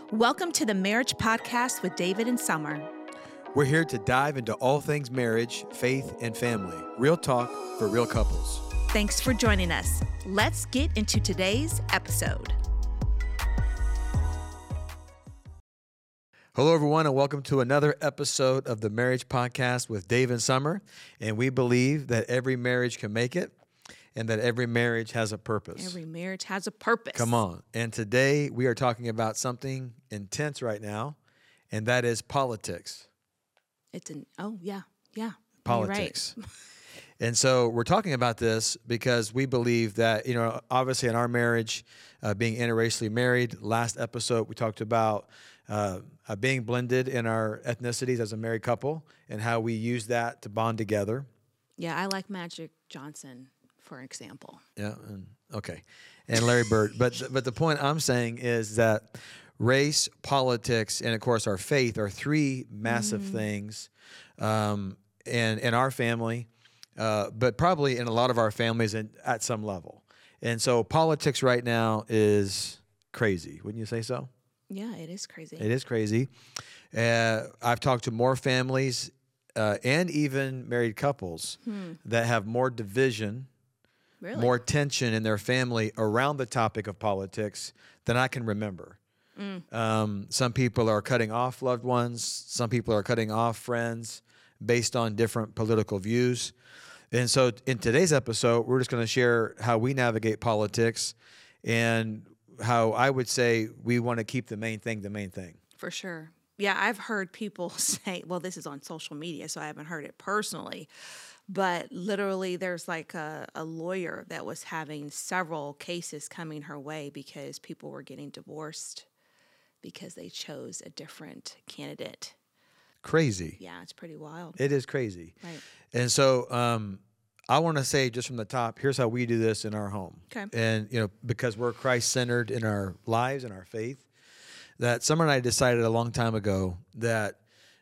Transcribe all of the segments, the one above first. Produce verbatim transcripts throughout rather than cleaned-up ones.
Welcome to the Marriage Podcast with David and Summer. We're here to dive into all things marriage, faith, and family. Real talk for real couples. Thanks for joining us. Let's get into today's episode. Hello, everyone, and welcome to another episode of the Marriage Podcast with Dave and Summer. And we believe that every marriage can make it and that every marriage has a purpose. Every marriage has a purpose. Come on. And today we are talking about something intense right now, and that is politics. It's an, oh, yeah, yeah. Politics. You're right. And so we're talking about this because we believe that, you know, obviously in our marriage, uh, being interracially married, last episode we talked about uh, uh, being blended in our ethnicities as a married couple and how we use that to bond together. Yeah, I like Magic Johnson, for example. Yeah, and, okay. And Larry Bird. But, but the point I'm saying is that race, politics, and, of course, our faith are three massive mm. things um, in, in our family. Uh, but probably in a lot of our families in, at some level. And so politics right now is crazy. Wouldn't you say so? Yeah, it is crazy. It is crazy. Uh, I've talked to more families uh, and even married couples hmm. that have more division, really? more tension in their family around the topic of politics than I can remember. Mm. Um, some people are cutting off loved ones. Some people are cutting off friends based on different political views. And so in today's episode, we're just going to share how we navigate politics and how I would say we want to keep the main thing the main thing. For sure. Yeah, I've heard people say, well, this is on social media, so I haven't heard it personally, but literally there's like a, a lawyer that was having several cases coming her way because people were getting divorced because they chose a different candidate. Crazy. Yeah, it's pretty wild. It is crazy. Right. And so um, I want to say just from the top, here's how we do this in our home. Okay. And, you know, because we're Christ-centered in our lives and our faith, that Summer and I decided a long time ago that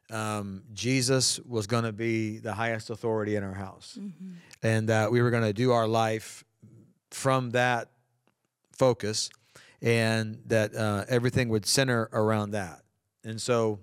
um, Jesus was going to be the highest authority in our house. Mm-hmm. And that we were going to do our life from that focus and that uh, everything would center around that. And so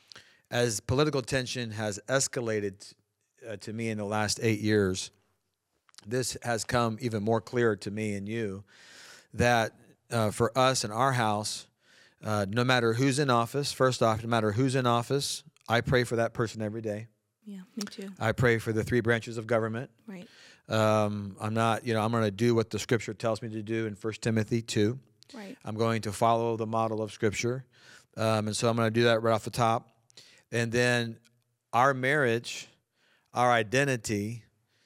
as political tension has escalated uh, to me in the last eight years, this has come even more clear to me and you that uh, for us in our house, uh, no matter who's in office, first off, no matter who's in office, I pray for that person every day. Yeah, me too. I pray for the three branches of government. Right. Um, I'm not, you know, I'm going to do what the Scripture tells me to do in First Timothy two. Right. I'm going to follow the model of Scripture. Um, and so I'm going to do that right off the top. And then our marriage, our identity,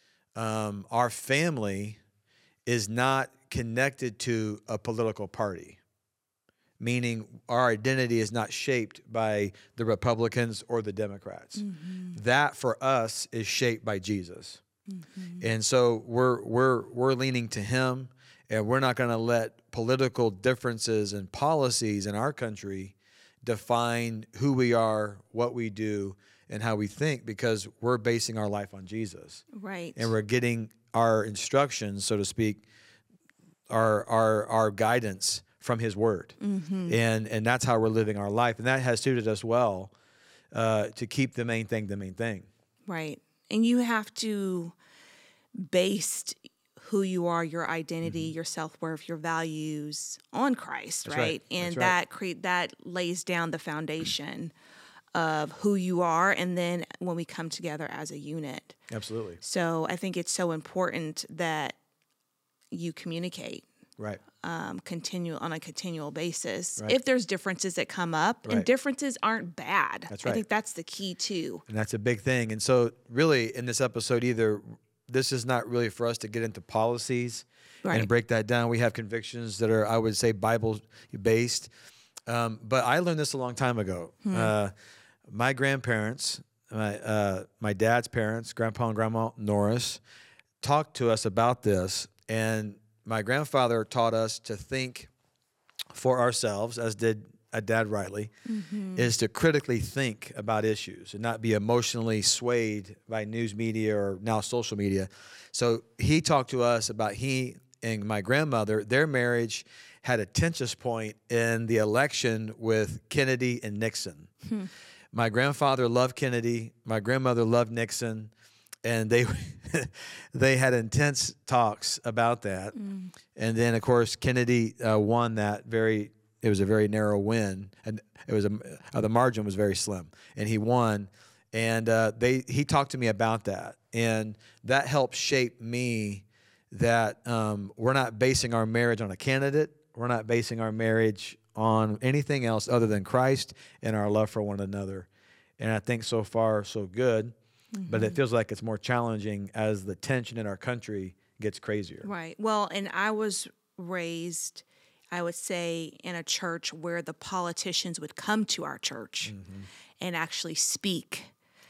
um, our family is not connected to a political party, meaning our identity is not shaped by the Republicans or the Democrats. Mm-hmm. That for us is shaped by Jesus. Mm-hmm. And so we're we're we're leaning to him, and we're not going to let political differences and policies in our country define who we are, what we do, and how we think, because we're basing our life on Jesus. Right. And we're getting our instructions, so to speak, our our our guidance from his word. Mm-hmm. And and that's how we're living our life. And that has suited us well uh, to keep the main thing the main thing. Right. And you have to base who you are, your identity, mm-hmm. your self-worth, your values on Christ, right? right? And right. that cre- that lays down the foundation of who you are, and then when we come together as a unit. Absolutely. So I think it's so important that you communicate. Right. Um, continue on a continual basis. Right. If there's differences that come up, right. and differences aren't bad. That's right. I think that's the key too. And that's a big thing. And so really in this episode either, this is not really for us to get into policies right. and break that down. We have convictions that are, I would say, Bible-based. Um, but I learned this a long time ago. Hmm. Uh, my grandparents, my uh, my dad's parents, Grandpa and Grandma Norris, talked to us about this. And my grandfather taught us to think for ourselves, as did a Dad Riley, mm-hmm. is to critically think about issues and not be emotionally swayed by news media or now social media. So he talked to us about he and my grandmother, their marriage had a tension point in the election with Kennedy and Nixon. Hmm. My grandfather loved Kennedy. My grandmother loved Nixon. And they they had intense talks about that. Mm. And then, of course, Kennedy uh, won that very, it was a very narrow win. And it was a, uh, the margin was very slim. And he won. And uh, they he talked to me about that. And that helped shape me that um, we're not basing our marriage on a candidate. We're not basing our marriage on anything else other than Christ and our love for one another. And I think so far, so good. Mm-hmm. But it feels like it's more challenging as the tension in our country gets crazier. Right. Well, and I was raised, I would say, in a church where the politicians would come to our church mm-hmm. and actually speak.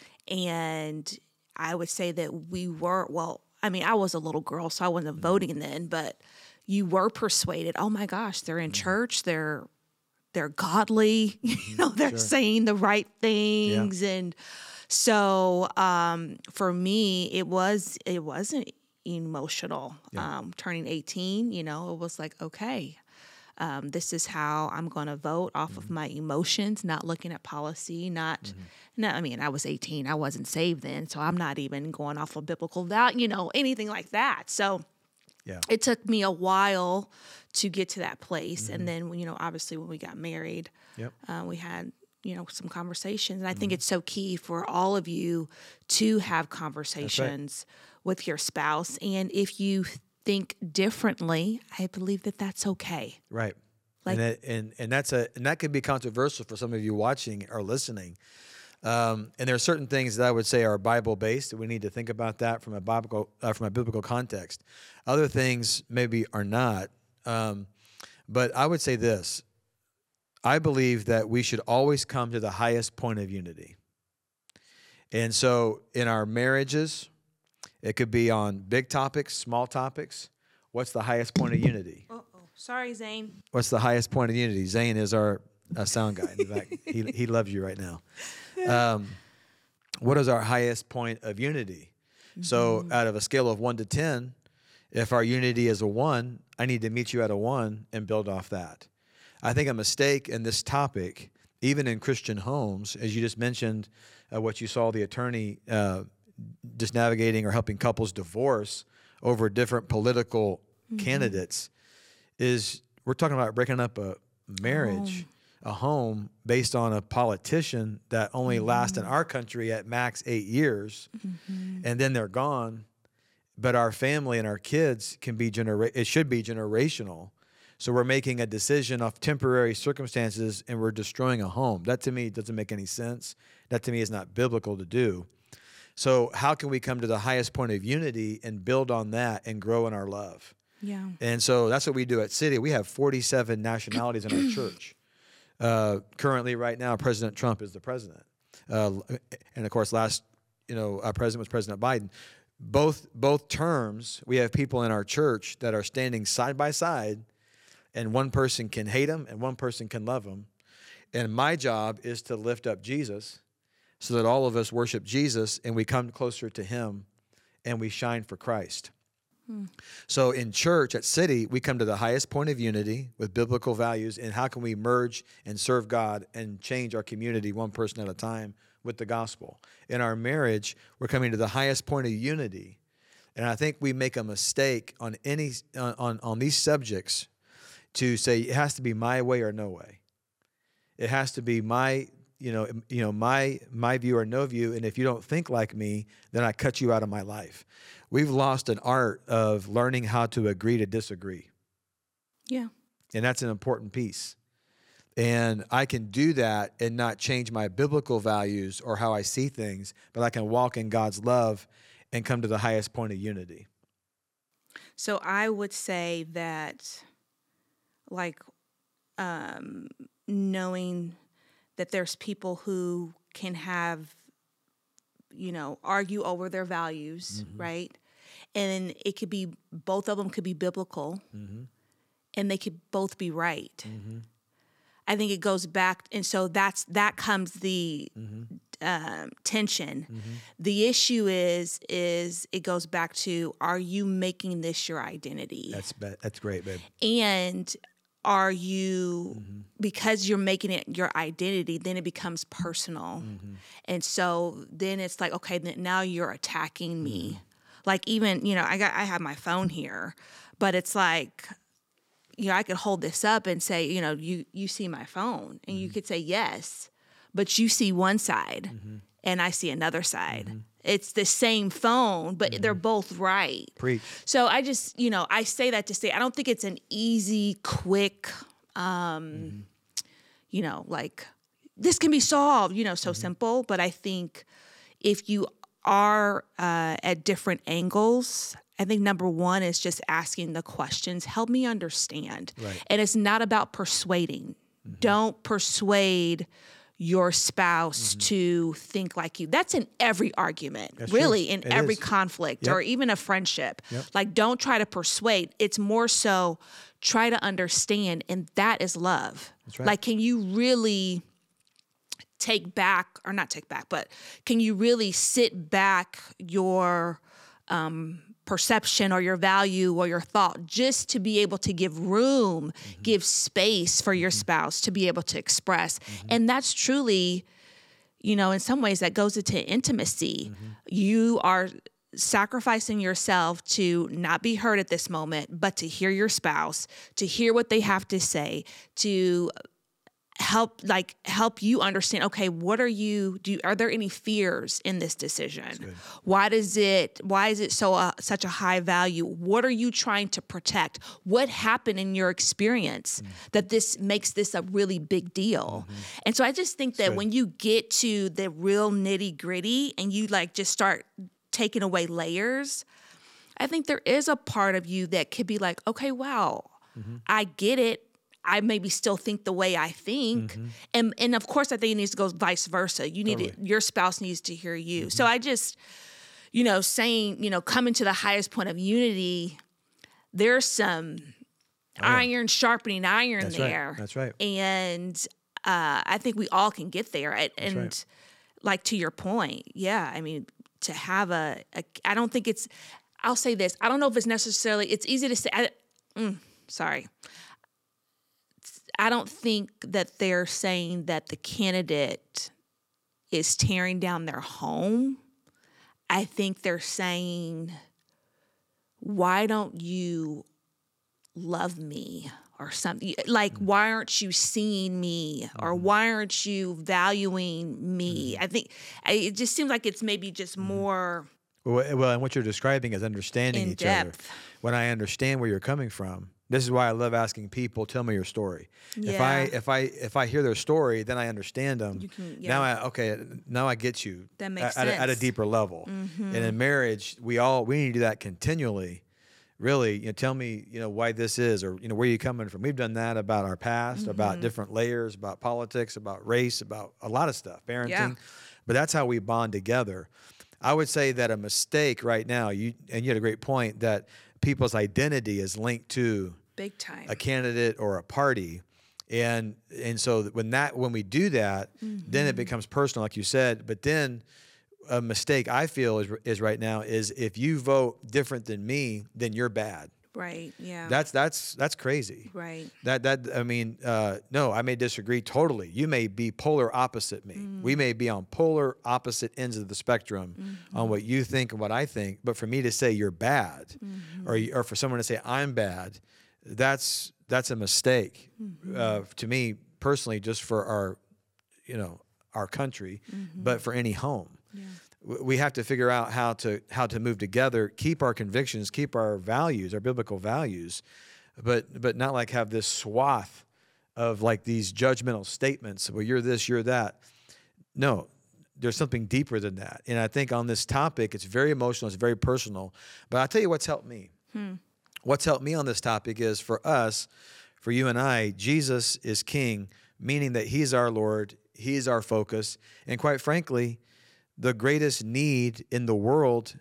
And I would say that we were, well, I mean, I was a little girl, so I wasn't mm-hmm. voting then, but you were persuaded, oh my gosh, they're in mm-hmm. church, they're they're godly, you know, they're sure. saying the right things. Yeah. And so um, for me, it was it wasn't emotional. Yeah. Um, turning eighteen, you know, it was like, okay, um, this is how I'm going to vote off mm-hmm. of my emotions, not looking at policy, not. Mm-hmm. No, I mean, I was eighteen. I wasn't saved then, so I'm not even going off of biblical value, you know, anything like that. So yeah. It took me a while to get to that place, mm-hmm. and then you know, obviously, when we got married, yep. uh, we had. you know, some conversations. And I mm-hmm. think it's so key for all of you to have conversations right. with your spouse. And if you think differently, I believe that that's okay. Right. Like, and, that, and and that's a and that could be controversial for some of you watching or listening. Um, and there are certain things that I would say are Bible based. We need to think about that from a biblical uh, from a biblical context. Other things maybe are not. Um, but I would say this. I believe that we should always come to the highest point of unity. And so in our marriages, it could be on big topics, small topics. What's the highest point of unity? Uh-oh. Sorry, Zane. What's the highest point of unity? Zane is our uh, sound guy. In fact, he, he loves you right now. Um, what is our highest point of unity? Mm-hmm. So out of a scale of one to ten, if our unity is a one, I need to meet you at a one and build off that. I think a mistake in this topic, even in Christian homes, as you just mentioned, uh, what you saw the attorney uh, just navigating or helping couples divorce over different political mm-hmm. candidates, is we're talking about breaking up a marriage, oh. a home based on a politician that only mm-hmm. lasts in our country at max eight years, mm-hmm. and then they're gone. But our family and our kids can be genera- it should be generational. So we're making a decision of temporary circumstances and we're destroying a home. That to me doesn't make any sense. That to me is not biblical to do. So how can we come to the highest point of unity and build on that and grow in our love? Yeah. And so that's what we do at City. We have forty-seven nationalities in our church. Uh, currently, right now, President Trump is the president. Uh, and of course, last, you know, our president was President Biden. Both, both terms, we have people in our church that are standing side by side, and one person can hate him and one person can love him. And my job is to lift up Jesus so that all of us worship Jesus and we come closer to him and we shine for Christ. Hmm. So in church at City, we come to the highest point of unity with biblical values and how can we merge and serve God and change our community one person at a time with the gospel. In our marriage, we're coming to the highest point of unity. And I think we make a mistake on any on, on these subjects to say it has to be my way or no way. It has to be my, you know, you know, my my view or no view. And if you don't think like me, then I cut you out of my life. We've lost an art of learning how to agree to disagree. Yeah. And that's an important piece. And I can do that and not change my biblical values or how I see things, but I can walk in God's love and come to the highest point of unity. So I would say that, like, um, knowing that there's people who can have, you know, argue over their values, mm-hmm. right? And it could be, both of them could be biblical, mm-hmm. and they could both be right. Mm-hmm. I think it goes back, and so that's that comes the mm-hmm. um, tension. Mm-hmm. The issue is, is it goes back to, are you making this your identity? That's be- that's great, babe. And are you, mm-hmm. because you're making it your identity, then it becomes personal. Mm-hmm. And so then it's like, okay, then now you're attacking me. Mm-hmm. Like even, you know, I got, I have my phone here, but it's like, you know, I could hold this up and say, you know, you, you see my phone, and mm-hmm. you could say yes, but you see one side mm-hmm. and I see another side. Mm-hmm. It's the same phone, but mm-hmm. they're both right. Preach. So I just, you know, I say that to say, I don't think it's an easy, quick, um, mm-hmm. you know, like this can be solved, you know, so mm-hmm. simple. But I think if you are uh, at different angles, I think number one is just asking the questions, help me understand. Right. And it's not about persuading. Mm-hmm. Don't persuade your spouse mm-hmm. to think like you. That's in every argument, That's really, true. in it every is. conflict yep. or even a friendship. Yep. Like, don't try to persuade. It's more so try to understand, and that is love. That's right. Like, can you really take back, or not take back, but can you really sit back your um, perception or your value or your thought just to be able to give room, mm-hmm. give space for your mm-hmm. spouse to be able to express. Mm-hmm. And that's truly, you know, in some ways that goes into intimacy. Mm-hmm. You are sacrificing yourself to not be heard at this moment, but to hear your spouse, to hear what they have to say, to help like help you understand, okay, what are you do are there any fears in this decision? Why does it why is it so uh, such a high value? What are you trying to protect? What happened in your experience mm-hmm. that this makes this a really big deal? Mm-hmm. And so I just think that when you get to the real nitty-gritty and you like just start taking away layers, I think there is a part of you that could be like, okay, wow, mm-hmm. I get it. I maybe still think the way I think. Mm-hmm. And and of course, I think it needs to go vice versa. You need Totally. to, your spouse needs to hear you. Mm-hmm. So I just, you know, saying, you know, coming to the highest point of unity, there's some oh, yeah. iron sharpening iron That's there. Right. That's right. And uh, I think we all can get there. And, and right. like to your point, yeah, I mean, to have a, a, I don't think it's, I'll say this, I don't know if it's necessarily, it's easy to say, I, mm, sorry. I don't think that they're saying that the candidate is tearing down their home. I think they're saying, why don't you love me or something? Like, why aren't you seeing me, or why aren't you valuing me? I think it just seems like it's maybe just more well, well and what you're describing is understanding in each depth. other. When I understand where you're coming from, this is why I love asking people, tell me your story. Yeah. If I if I if I hear their story, then I understand them. You can, yeah. Now I okay, now I get you. That makes at, sense. At a, at a deeper level. Mm-hmm. And in marriage, we all we need to do that continually. Really, you know, tell me, you know, why this is, or you know, where you're coming from. We've done that about our past, mm-hmm. about different layers, about politics, about race, about a lot of stuff, parenting. Yeah. But that's how we bond together. I would say that a mistake right now, you and you had a great point, that people's identity is linked to big time a candidate or a party, and and so when that when we do that, mm-hmm. then it becomes personal, like you said. But then a mistake I feel is is right now is if you vote different than me, then you're bad. Right. Yeah. That's that's that's crazy. Right. That that I mean, uh, no, I may disagree totally. You may be polar opposite me. Mm. We may be on polar opposite ends of the spectrum mm-hmm. on what you think and what I think. But for me to say you're bad, mm-hmm. or or for someone to say I'm bad, that's that's a mistake mm-hmm. uh, to me personally. Just for our, you know, our country, mm-hmm. but for any home. Yeah. We have to figure out how to how to move together, keep our convictions, keep our values, our biblical values, but but not like have this swath of like these judgmental statements. Well, you're this, you're that. No, there's something deeper than that. And I think on this topic, it's very emotional, it's very personal. But I'll tell you what's helped me. Hmm. What's helped me on this topic is for us, for you and I, Jesus is King, meaning that He's our Lord, He's our focus, and quite frankly, the greatest need in the world,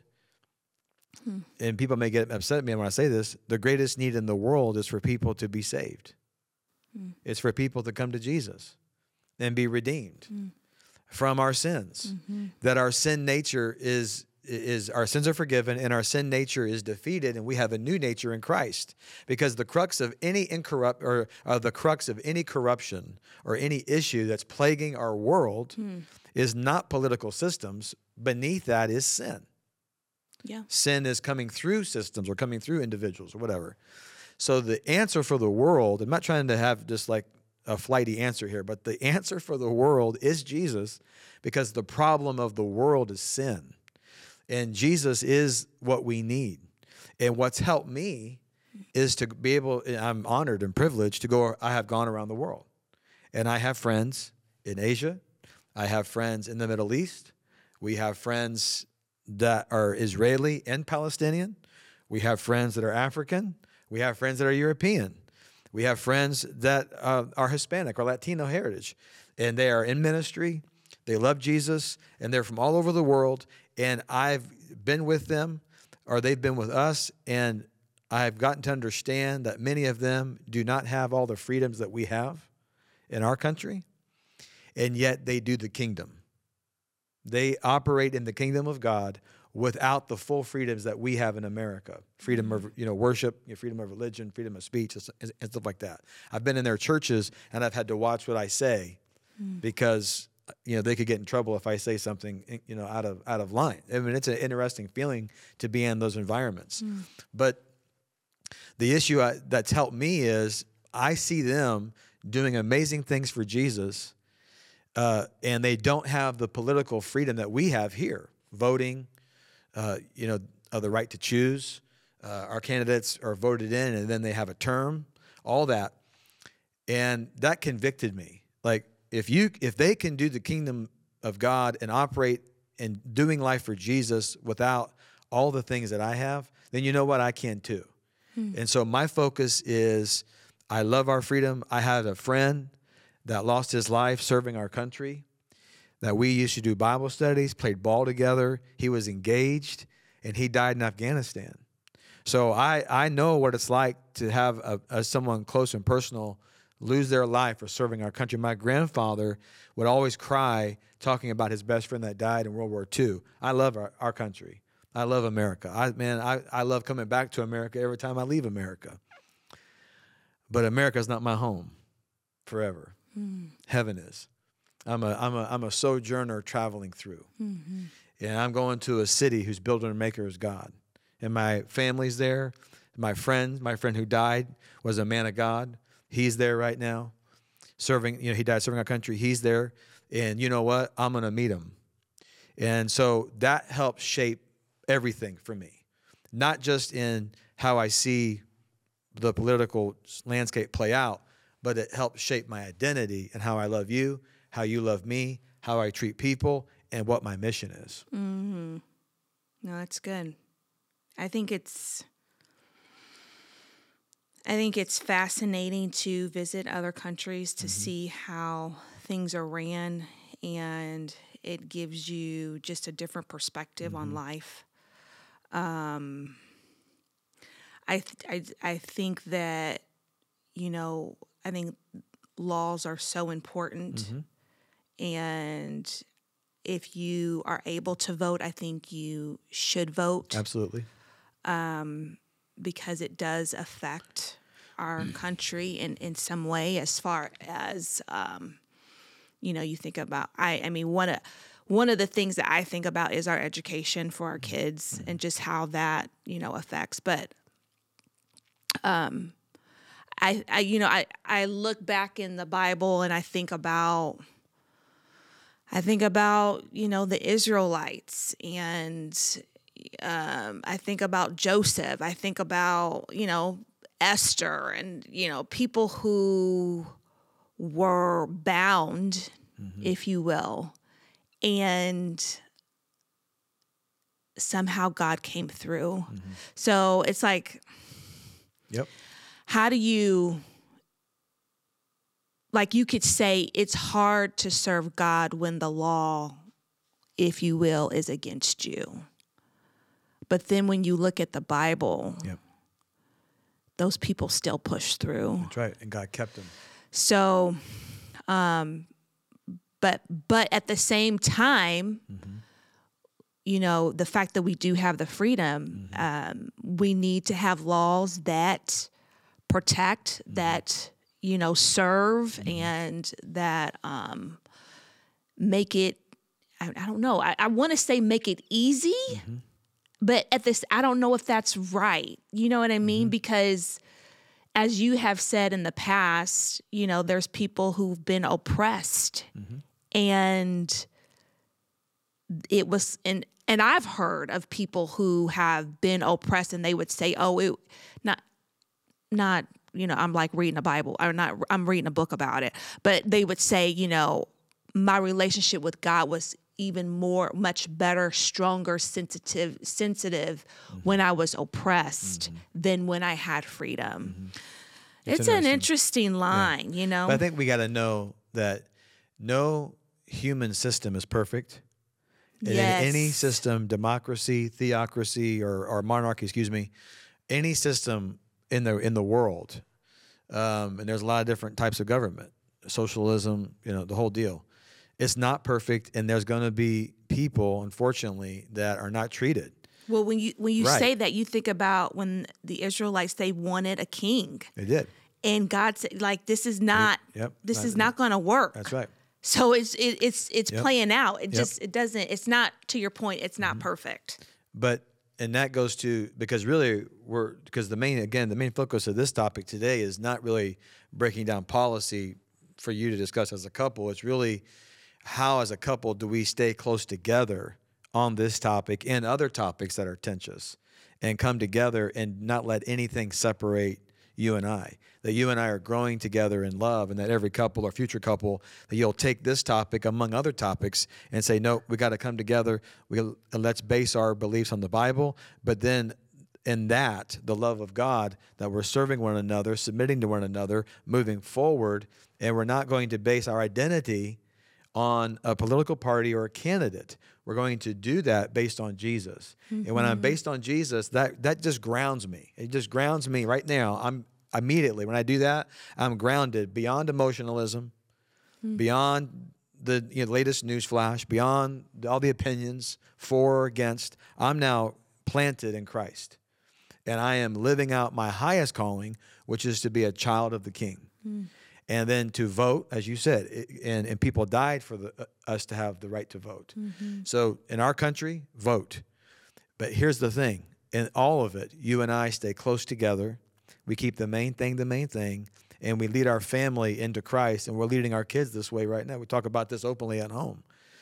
hmm. and people may get upset at me when I say this, the greatest need in the world is for people to be saved. Hmm. It's for people to come to Jesus and be redeemed. Hmm. from our sins, mm-hmm. that our sin nature is is our sins are forgiven and our sin nature is defeated, and we have a new nature in Christ. Because the crux of any incorrupt or uh, the crux of any corruption or any issue that's plaguing our world hmm. is not political systems. Beneath that is sin. Yeah. Sin is coming through systems or coming through individuals or whatever. So the answer for the world, I'm not trying to have just like a flighty answer here, but the answer for the world is Jesus, because the problem of the world is sin. And Jesus is what we need. And what's helped me is to be able, I'm honored and privileged to go, I have gone around the world. And I have friends in Asia. I have friends in the Middle East. We have friends that are Israeli and Palestinian. We have friends that are African. We have friends that are European. We have friends that uh, are Hispanic or Latino heritage. And they are in ministry. They love Jesus. And they're from all over the world. And I've been with them, or they've been with us, and I've gotten to understand that many of them do not have all the freedoms that we have in our country, and yet they do the kingdom. They operate in the kingdom of God without the full freedoms that we have in America. Freedom of, you know, worship, you know, freedom of religion, freedom of speech, and stuff like that. I've been in their churches, and I've had to watch what I say mm. because you know, they could get in trouble if I say something, you know, out of out of line. I mean, it's an interesting feeling to be in those environments. Mm. But the issue I, that's helped me is I see them doing amazing things for Jesus, uh, and they don't have the political freedom that we have here. Voting, uh, you know, uh, the right to choose. Uh, our candidates are voted in, and then they have a term. All that, and that convicted me. Like, If you, if they can do the kingdom of God and operate in doing life for Jesus without all the things that I have, then you know what? I can too. Hmm. And so my focus is, I love our freedom. I had a friend that lost his life serving our country, that we used to do Bible studies, played ball together. He was engaged, and he died in Afghanistan. So I, I know what it's like to have a, a someone close and personal lose their life for serving our country. My grandfather would always cry talking about his best friend that died in World War Two. I love our, our country. I love America. I man, I, I love coming back to America every time I leave America. But America is not my home forever. Mm. Heaven is. I'm a I'm a I'm a sojourner traveling through. Mm-hmm. And I'm going to a city whose builder and maker is God. And my family's there. My friend, my friend who died was a man of God. He's there right now, serving, you know, he died serving our country. He's there. And you know what? I'm going to meet him. And so that helps shape everything for me, not just in how I see the political landscape play out, but it helps shape my identity and how I love you, how you love me, how I treat people, and what my mission is. Mm-hmm. No, that's good. I think it's... I think it's fascinating to visit other countries to mm-hmm. see how things are ran, and it gives you just a different perspective mm-hmm. on life. Um, I, th- I I think that, you know, I think laws are so important, mm-hmm. and if you are able to vote, I think you should vote. Absolutely. Um, because it does affect our country in, in some way, as far as, um, you know, you think about, I, I mean, one of, one of the things that I think about is our education for our kids and just how that, you know, affects. But um, I, I, you know, I, I look back in the Bible and I think about, I think about, you know, the Israelites, and Um, I think about Joseph. I think about, you know, Esther, and, you know, people who were bound, mm-hmm. if you will, and somehow God came through. Mm-hmm. So it's like, yep. How do you, like, you could say it's hard to serve God when the law, if you will, is against you. But then when you look at the Bible, yep. those people still push through. That's right. And God kept them. So, um, but but at the same time, mm-hmm. you know, the fact that we do have the freedom, mm-hmm. um, we need to have laws that protect, mm-hmm. that, you know, serve, mm-hmm. and that um, make it, I, I don't know, I, I want to say make it easy, mm-hmm. but at this, I don't know if that's right. You know what I mean? Mm-hmm. Because as you have said in the past, you know, there's people who've been oppressed, mm-hmm. and it was, and, and I've heard of people who have been oppressed, and they would say, oh, it not, not, you know, I'm like reading a Bible or not, I'm reading a book about it, but they would say, you know, my relationship with God was even more, much better, stronger, sensitive, sensitive mm-hmm. when I was oppressed mm-hmm. than when I had freedom. Mm-hmm. It's, it's an interesting line, yeah. you know. But I think we got to know that no human system is perfect. Yes. In any system, democracy, theocracy, or, or monarchy, excuse me, any system in the in the world, um, and there's a lot of different types of government, socialism, you know, the whole deal. It's not perfect, and there's going to be people, unfortunately, that are not treated. Well, when you when you right. say that, you think about when the Israelites, they wanted a king. They did, and God said, like, this is not, yep. this not, is not going to work. That's right. So it's it, it's it's yep. playing out. It yep. just it doesn't. It's not, to your point. It's not mm-hmm. perfect. But and that goes to, because really we're because the main again the main focus of this topic today is not really breaking down policy for you to discuss as a couple. It's really how, as a couple, do we stay close together on this topic and other topics that are contentious, and come together and not let anything separate you and I. That you and I are growing together in love, and that every couple or future couple, that you'll take this topic among other topics and say, no, we got to come together. We let's base our beliefs on the Bible, but then in that, the love of God, that we're serving one another, submitting to one another, moving forward, and we're not going to base our identity on a political party or a candidate. We're going to do that based on Jesus. Mm-hmm. And when I'm based on Jesus, that that just grounds me. It just grounds me right now. I'm immediately, when I do that, I'm grounded beyond emotionalism, mm-hmm. beyond the you know, latest news flash, beyond all the opinions for or against. I'm now planted in Christ. And I am living out my highest calling, which is to be a child of the King. Mm. And then to vote, as you said, it, and, and people died for the, uh, us to have the right to vote. Mm-hmm. So in our country, vote. But here's the thing. In all of it, you and I stay close together. We keep the main thing the main thing, and we lead our family into Christ, and we're leading our kids this way right now. We talk about this openly at home.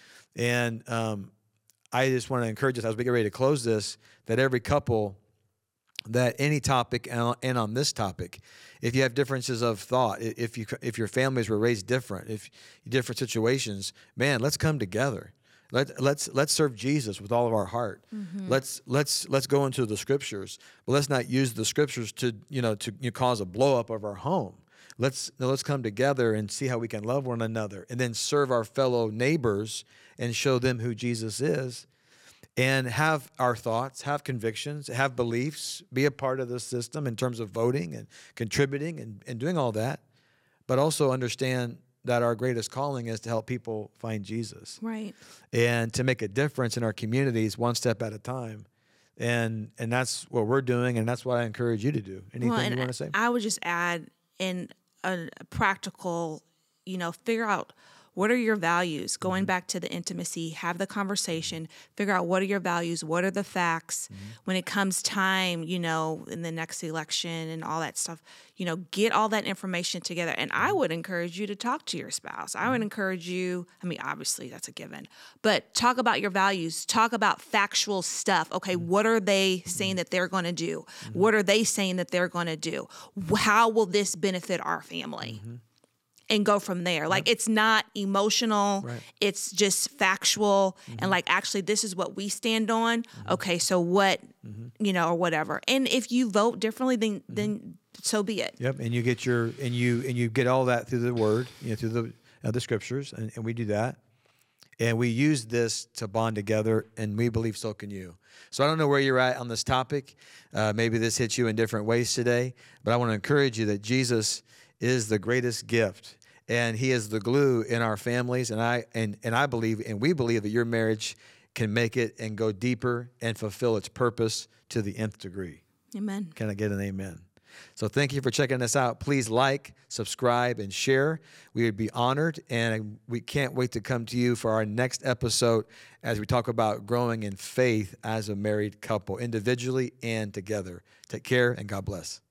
And um, I just want to encourage us, as we get ready to close this, that every couple, that any topic, and on this topic, if you have differences of thought, if you if your families were raised different, if different situations, man, let's come together. Let let's let's serve Jesus with all of our heart. Mm-hmm. Let's let's let's go into the scriptures, but let's not use the scriptures to you know to you know, cause a blow up of our home. Let's let's come together and see how we can love one another, and then serve our fellow neighbors and show them who Jesus is. And have our thoughts, have convictions, have beliefs, be a part of the system in terms of voting and contributing and, and doing all that, but also understand that our greatest calling is to help people find Jesus. Right. And to make a difference in our communities one step at a time. And and that's what we're doing, and that's what I encourage you to do. Anything well, you want to say? I would just add in a, a practical, you know, figure out what are your values? Going mm-hmm. back to the intimacy, have the conversation, figure out what are your values, what are the facts. Mm-hmm. When it comes time, you know, in the next election and all that stuff, you know, get all that information together. And I would encourage you to talk to your spouse. I would encourage you, I mean, obviously that's a given, but talk about your values, talk about factual stuff. Okay, what are they saying that they're going to do? Mm-hmm. What are they saying that they're going to do? How will this benefit our family? Mm-hmm. And go from there. Like, yep. It's not emotional. Right. It's just factual. Mm-hmm. And like, actually, this is what we stand on. Mm-hmm. Okay, so what, mm-hmm. you know, or whatever. And if you vote differently, then mm-hmm. then so be it. Yep. And you get your and you and you get all that through the Word, you know, through the uh, the Scriptures, and, and we do that. And we use this to bond together, and we believe so can you. So I don't know where you're at on this topic. Uh, maybe this hits you in different ways today, but I want to encourage you that Jesus is the greatest gift. and he is the glue in our families. And I and and I believe, and we believe that your marriage can make it and go deeper and fulfill its purpose to the nth degree. Amen. Can I get an amen? So thank you for checking us out. Please like, subscribe, and share. We would be honored, and we can't wait to come to you for our next episode as we talk about growing in faith as a married couple, individually and together. Take care, and God bless.